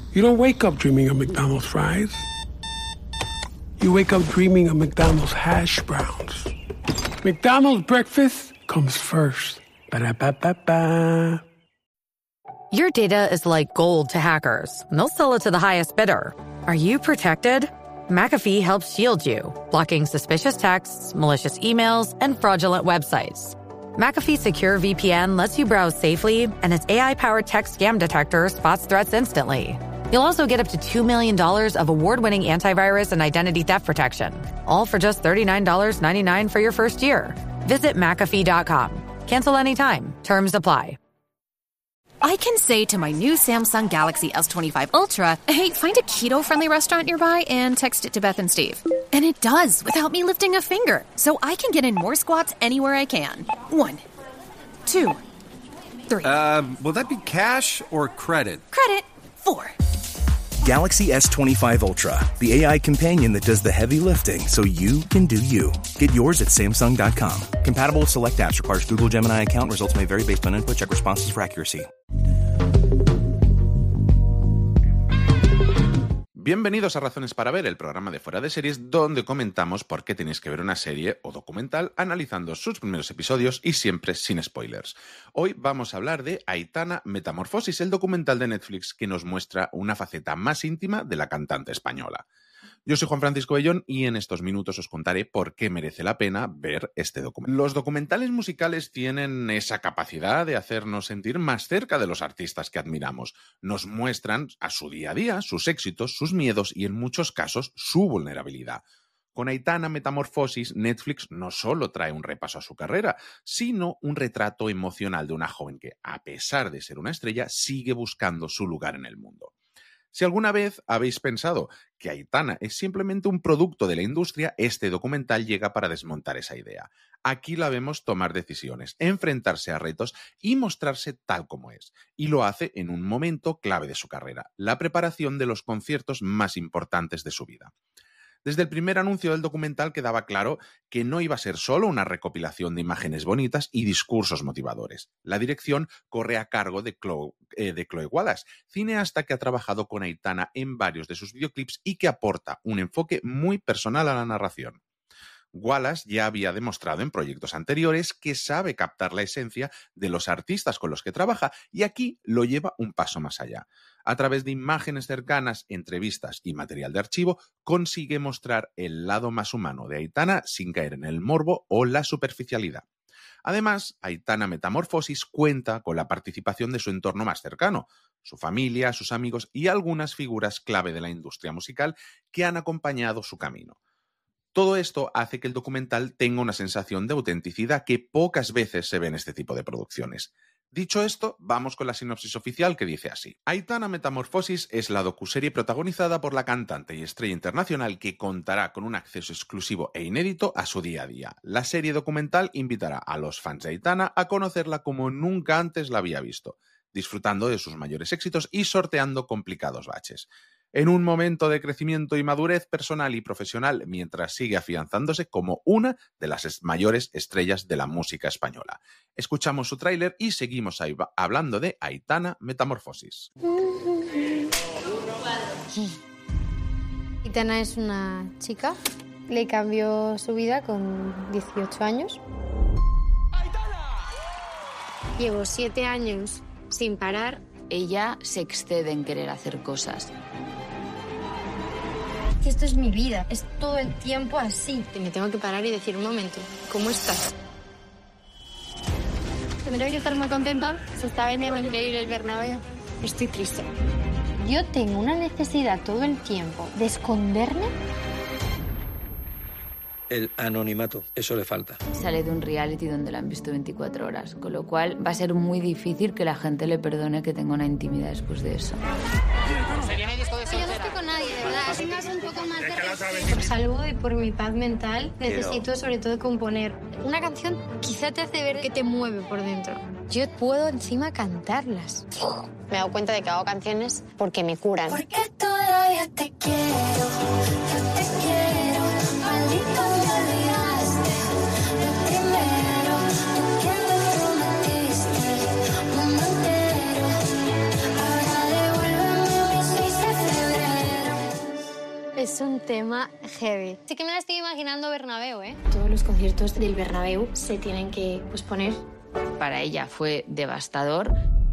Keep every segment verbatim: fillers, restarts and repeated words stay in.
You don't wake up dreaming of McDonald's fries. You wake up dreaming of McDonald's hash browns. McDonald's breakfast comes first. Ba-da-ba-ba-ba. Your data is like gold to hackers. They'll sell it to the highest bidder. Are you protected? McAfee helps shield you, blocking suspicious texts, malicious emails, and fraudulent websites. McAfee Secure V P N lets you browse safely, and its A I-powered text scam detector spots threats instantly. You'll also get up to two million dollars of award-winning antivirus and identity theft protection, all for just thirty-nine ninety-nine for your first year. Visit McAfee dot com. Cancel anytime. Terms apply. I can say to my new Samsung Galaxy S twenty-five Ultra, hey, find a keto-friendly restaurant nearby and text it to Beth and Steve. And it does, without me lifting a finger. So I can get in more squats anywhere I can. One, two, three. Uh, will that be cash or credit? Credit. Four. Galaxy S twenty-five Ultra, the A I companion that does the heavy lifting so you can do you. Get yours at Samsung dot com. Compatible with select apps. Requires Google Gemini account. Results may vary based on input. Check responses for accuracy. Bienvenidos a Razones para Ver, el programa de Fuera de Series, donde comentamos por qué tenéis que ver una serie o documental analizando sus primeros episodios y siempre sin spoilers. Hoy vamos a hablar de Aitana Metamorfosis, el documental de Netflix que nos muestra una faceta más íntima de la cantante española. Yo soy Juan Francisco Bellón y en estos minutos os contaré por qué merece la pena ver este documental. Los documentales musicales tienen esa capacidad de hacernos sentir más cerca de los artistas que admiramos. Nos muestran a su día a día, sus éxitos, sus miedos y en muchos casos su vulnerabilidad. Con Aitana Metamorfosis, Netflix no solo trae un repaso a su carrera, sino un retrato emocional de una joven que, a pesar de ser una estrella, sigue buscando su lugar en el mundo. Si alguna vez habéis pensado que Aitana es simplemente un producto de la industria, este documental llega para desmontar esa idea. Aquí la vemos tomar decisiones, enfrentarse a retos y mostrarse tal como es. Y lo hace en un momento clave de su carrera, la preparación de los conciertos más importantes de su vida. Desde el primer anuncio del documental quedaba claro que no iba a ser solo una recopilación de imágenes bonitas y discursos motivadores. La dirección corre a cargo de Chloe, eh, de Chloe Wallace, cineasta que ha trabajado con Aitana en varios de sus videoclips y que aporta un enfoque muy personal a la narración. Wallace ya había demostrado en proyectos anteriores que sabe captar la esencia de los artistas con los que trabaja y aquí lo lleva un paso más allá. A través de imágenes cercanas, entrevistas y material de archivo, consigue mostrar el lado más humano de Aitana sin caer en el morbo o la superficialidad. Además, Aitana Metamorfosis cuenta con la participación de su entorno más cercano, su familia, sus amigos y algunas figuras clave de la industria musical que han acompañado su camino. Todo esto hace que el documental tenga una sensación de autenticidad que pocas veces se ve en este tipo de producciones. Dicho esto, vamos con la sinopsis oficial que dice así. Aitana Metamorfosis es la docuserie protagonizada por la cantante y estrella internacional que contará con un acceso exclusivo e inédito a su día a día. La serie documental invitará a los fans de Aitana a conocerla como nunca antes la había visto, disfrutando de sus mayores éxitos y sorteando complicados baches. En un momento de crecimiento y madurez personal y profesional mientras sigue afianzándose como una de las mayores estrellas de la música española. Escuchamos su tráiler y seguimos ahí hablando de Aitana Metamorfosis. Aitana es una chica, le cambió su vida con dieciocho años. Llevo siete años sin parar. Ella se excede en querer hacer cosas. Esto es mi vida, es todo el tiempo así. Me tengo que parar y decir, un momento, ¿cómo estás? Tendré que estar muy contenta. Se está vendiendo increíble el Bernabéu. Estoy triste. Yo tengo una necesidad todo el tiempo de esconderme. El anonimato, eso le falta. Sale de un reality donde la han visto veinticuatro horas, con lo cual va a ser muy difícil que la gente le perdone que tenga una intimidad después de eso. Yo no estoy con nadie, de verdad. Tengas un poco más de... Por salud y por mi paz mental, necesito sobre todo componer. Una canción quizá te hace ver que te mueve por dentro. Yo puedo encima cantarlas. Me he dado cuenta de que hago canciones porque me curan. Porque todavía te quiero, yo te quiero, maldito me olvidaste. Lo primero, tú que me prometiste, mundo entero. Ahora devuélveme mis seis Es un tema heavy. Sí que me la estoy imaginando Bernabéu, ¿eh? Todos los conciertos del Bernabéu se tienen que posponer. Para ella fue devastador.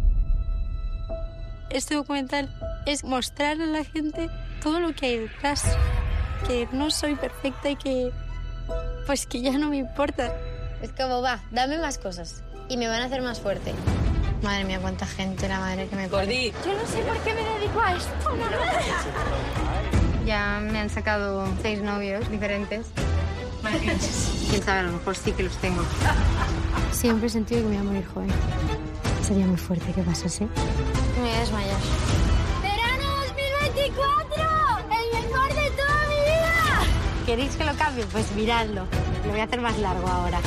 Este documental es mostrar a la gente todo lo que hay detrás. Que no soy perfecta y que... pues que ya no me importa. Es como, va, dame más cosas y me van a hacer más fuerte. Madre mía, cuánta gente, la madre que me pone. Yo no sé por qué me dedico a esto, no. Ya me han sacado seis novios diferentes. Quién sabe, a lo mejor sí que los tengo. Siempre he sentido que me iba a morir joven. Sería muy fuerte que pasase. Me voy a desmayar. ¡Verano dos mil veinticuatro! ¡El mejor de toda mi vida! ¿Queréis que lo cambie? Pues miradlo. Lo voy a hacer más largo ahora.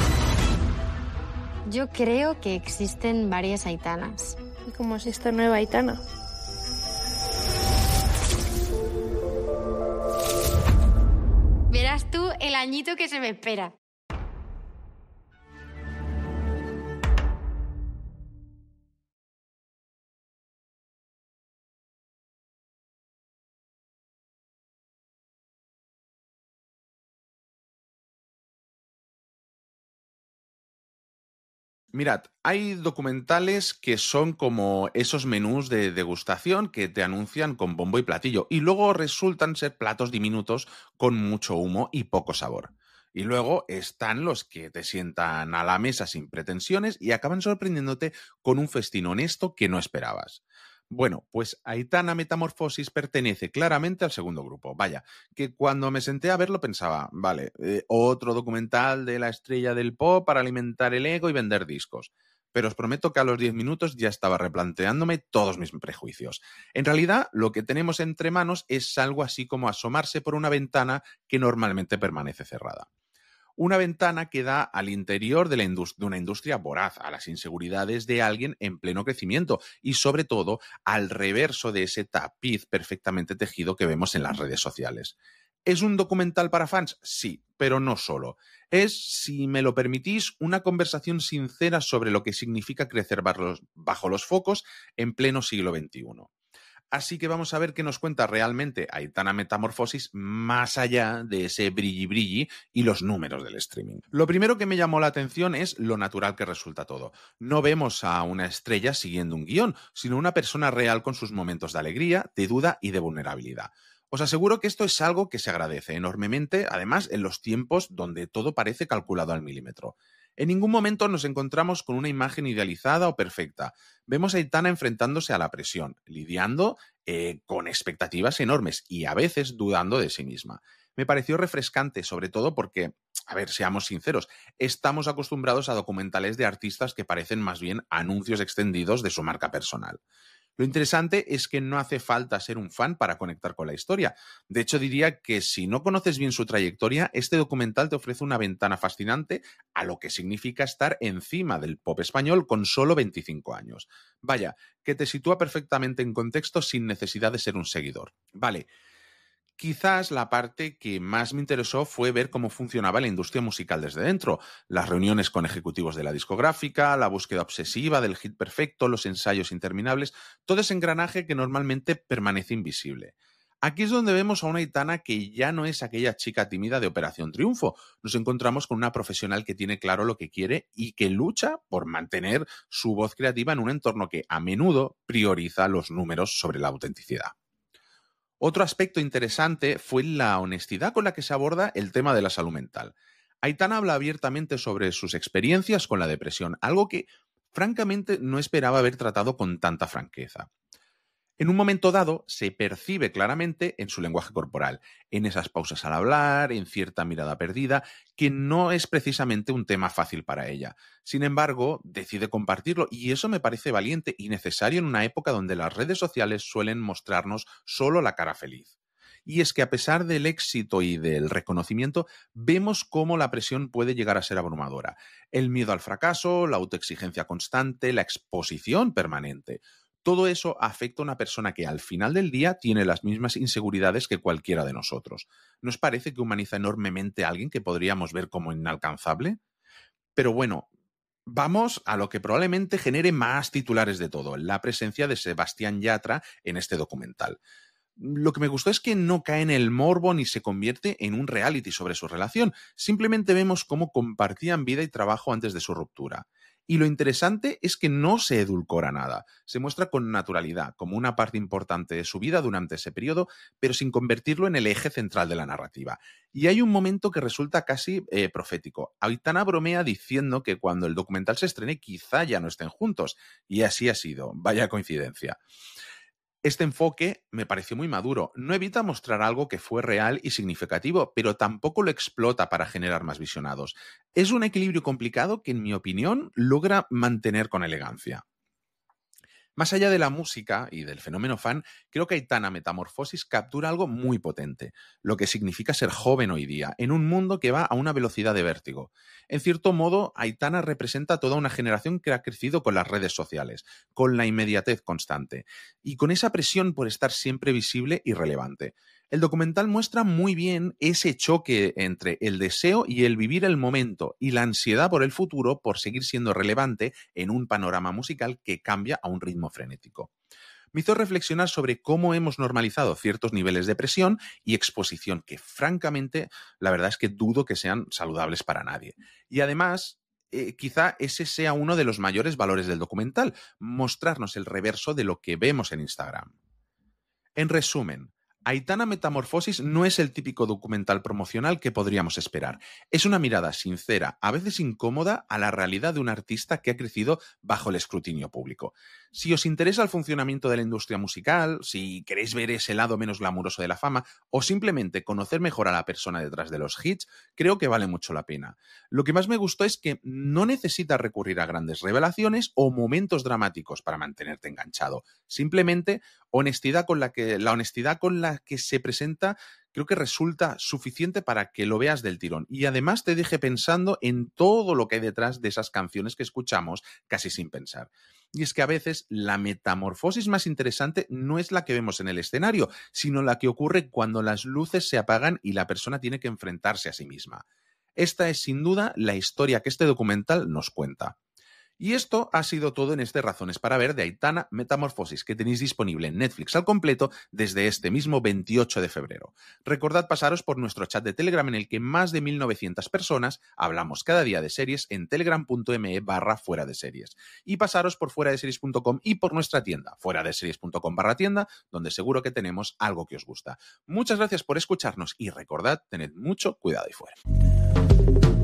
Yo creo que existen varias Aitanas. ¿Y cómo es esta nueva Aitana? Verás tú el añito que se me espera. Mirad, hay documentales que son como esos menús de degustación que te anuncian con bombo y platillo y luego resultan ser platos diminutos con mucho humo y poco sabor. Y luego están los que te sientan a la mesa sin pretensiones y acaban sorprendiéndote con un festín honesto que no esperabas. Bueno, pues Aitana Metamorfosis pertenece claramente al segundo grupo. Vaya, que cuando me senté a verlo pensaba, vale, eh, otro documental de la estrella del pop para alimentar el ego y vender discos. Pero os prometo que a los diez minutos ya estaba replanteándome todos mis prejuicios. En realidad, lo que tenemos entre manos es algo así como asomarse por una ventana que normalmente permanece cerrada. Una ventana que da al interior de, la indust- de una industria voraz, a las inseguridades de alguien en pleno crecimiento y, sobre todo, al reverso de ese tapiz perfectamente tejido que vemos en las redes sociales. ¿Es un documental para fans? Sí, pero no solo. Es, si me lo permitís, una conversación sincera sobre lo que significa crecer bajo los focos en pleno siglo veintiuno. Así que vamos a ver qué nos cuenta realmente Aitana Metamorfosis más allá de ese brilli brilli y los números del streaming. Lo primero que me llamó la atención es lo natural que resulta todo. No vemos a una estrella siguiendo un guión, sino una persona real con sus momentos de alegría, de duda y de vulnerabilidad. Os aseguro que esto es algo que se agradece enormemente, además en los tiempos donde todo parece calculado al milímetro. En ningún momento nos encontramos con una imagen idealizada o perfecta. Vemos a Aitana enfrentándose a la presión, lidiando eh, con expectativas enormes y a veces dudando de sí misma. Me pareció refrescante, sobre todo porque, a ver, seamos sinceros, estamos acostumbrados a documentales de artistas que parecen más bien anuncios extendidos de su marca personal. Lo interesante es que no hace falta ser un fan para conectar con la historia. De hecho, diría que si no conoces bien su trayectoria, este documental te ofrece una ventana fascinante a lo que significa estar encima del pop español con solo veinticinco años. Vaya, que te sitúa perfectamente en contexto sin necesidad de ser un seguidor. Vale. Quizás la parte que más me interesó fue ver cómo funcionaba la industria musical desde dentro, las reuniones con ejecutivos de la discográfica, la búsqueda obsesiva del hit perfecto, los ensayos interminables, todo ese engranaje que normalmente permanece invisible. Aquí es donde vemos a una Aitana que ya no es aquella chica tímida de Operación Triunfo. Nos encontramos con una profesional que tiene claro lo que quiere y que lucha por mantener su voz creativa en un entorno que a menudo prioriza los números sobre la autenticidad. Otro aspecto interesante fue la honestidad con la que se aborda el tema de la salud mental. Aitana habla abiertamente sobre sus experiencias con la depresión, algo que, francamente, no esperaba haber tratado con tanta franqueza. En un momento dado, se percibe claramente en su lenguaje corporal, en esas pausas al hablar, en cierta mirada perdida, que no es precisamente un tema fácil para ella. Sin embargo, decide compartirlo y eso me parece valiente y necesario en una época donde las redes sociales suelen mostrarnos solo la cara feliz. Y es que a pesar del éxito y del reconocimiento, vemos cómo la presión puede llegar a ser abrumadora. El miedo al fracaso, la autoexigencia constante, la exposición permanente. Todo eso afecta a una persona que al final del día tiene las mismas inseguridades que cualquiera de nosotros. ¿No os parece que humaniza enormemente a alguien que podríamos ver como inalcanzable? Pero bueno, vamos a lo que probablemente genere más titulares de todo, la presencia de Sebastián Yatra en este documental. Lo que me gustó es que no cae en el morbo ni se convierte en un reality sobre su relación. Simplemente vemos cómo compartían vida y trabajo antes de su ruptura. Y lo interesante es que no se edulcora nada. Se muestra con naturalidad, como una parte importante de su vida durante ese periodo, pero sin convertirlo en el eje central de la narrativa. Y hay un momento que resulta casi eh, profético. Aitana bromea diciendo que cuando el documental se estrene quizá ya no estén juntos. Y así ha sido. Vaya coincidencia. Este enfoque me pareció muy maduro. No evita mostrar algo que fue real y significativo, pero tampoco lo explota para generar más visionados. Es un equilibrio complicado que, en mi opinión, logra mantener con elegancia. Más allá de la música y del fenómeno fan, creo que Aitana Metamorfosis captura algo muy potente, lo que significa ser joven hoy día, en un mundo que va a una velocidad de vértigo. En cierto modo, Aitana representa toda una generación que ha crecido con las redes sociales, con la inmediatez constante, y con esa presión por estar siempre visible y relevante. El documental muestra muy bien ese choque entre el deseo y el vivir el momento y la ansiedad por el futuro por seguir siendo relevante en un panorama musical que cambia a un ritmo frenético. Me hizo reflexionar sobre cómo hemos normalizado ciertos niveles de presión y exposición que, francamente, la verdad es que dudo que sean saludables para nadie. Y además, eh, quizá ese sea uno de los mayores valores del documental, mostrarnos el reverso de lo que vemos en Instagram. En resumen, Aitana Metamorfosis no es el típico documental promocional que podríamos esperar. Es una mirada sincera, a veces incómoda, a la realidad de un artista que ha crecido bajo el escrutinio público. Si os interesa el funcionamiento de la industria musical, si queréis ver ese lado menos glamuroso de la fama o simplemente conocer mejor a la persona detrás de los hits, creo que vale mucho la pena. Lo que más me gustó es que no necesitas recurrir a grandes revelaciones o momentos dramáticos para mantenerte enganchado. Simplemente honestidad con la que, la honestidad con la que se presenta creo que resulta suficiente para que lo veas del tirón y además te deje pensando en todo lo que hay detrás de esas canciones que escuchamos casi sin pensar. Y es que a veces la metamorfosis más interesante no es la que vemos en el escenario, sino la que ocurre cuando las luces se apagan y la persona tiene que enfrentarse a sí misma. Esta es sin duda la historia que este documental nos cuenta. Y esto ha sido todo en este Razones para Ver de Aitana Metamorfosis, que tenéis disponible en Netflix al completo desde este mismo veintiocho de febrero. Recordad pasaros por nuestro chat de Telegram en el que más de mil novecientas personas hablamos cada día de series en telegram.me barra fuera de series. Y pasaros por fuera de series punto com y por nuestra tienda, fuera de series punto com barra tienda, donde seguro que tenemos algo que os gusta. Muchas gracias por escucharnos y recordad, tened mucho cuidado ahí fuera.